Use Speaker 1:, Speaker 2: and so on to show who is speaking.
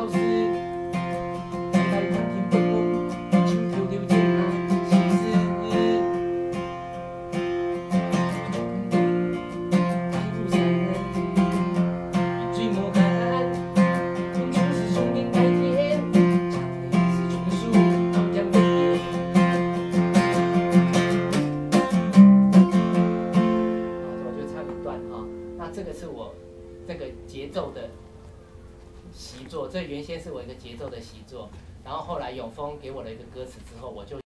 Speaker 1: 是。来来看天风，秋条条情啊，是事。大雾山，水莫干，总是兄弟白天，常是中暑，好像被。我就唱一段哈，那这个是我这个节奏的习作，这原先是我一个节奏的习作，然后后来永丰给我了一个歌词之后，我就。